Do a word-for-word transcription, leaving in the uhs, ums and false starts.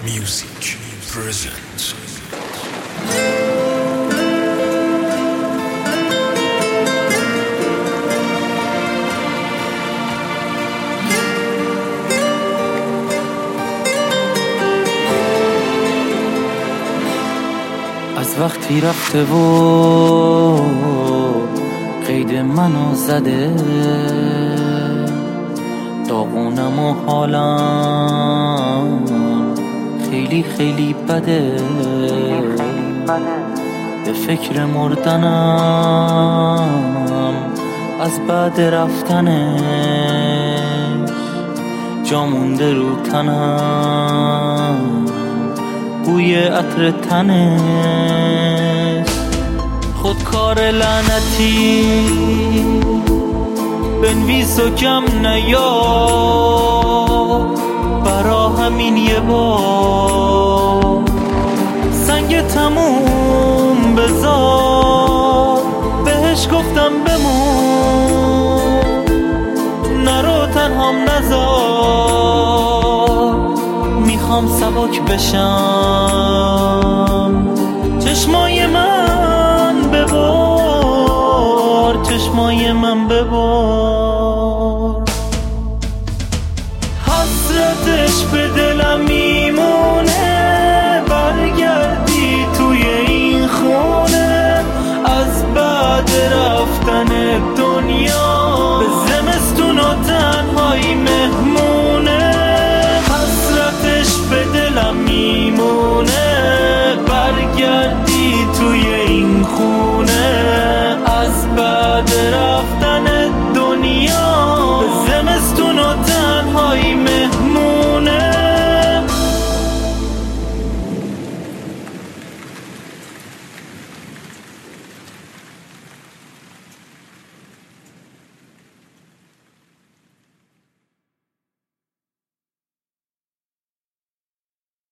Music presents. از وقتی رفته و قید منو زده، داغونم و حالم خیلی خیلی بده. به فکر مردنم از بعد رفتنش، جا مونده رو تنم بوی عطر تنش. خودکار لعنتی بنویس و کم نیا، برا همین یه بار سنگ تموم بذار. بهش گفتم بمون، نرو تنهام نذار. میخوام سبک بشم، چشمای من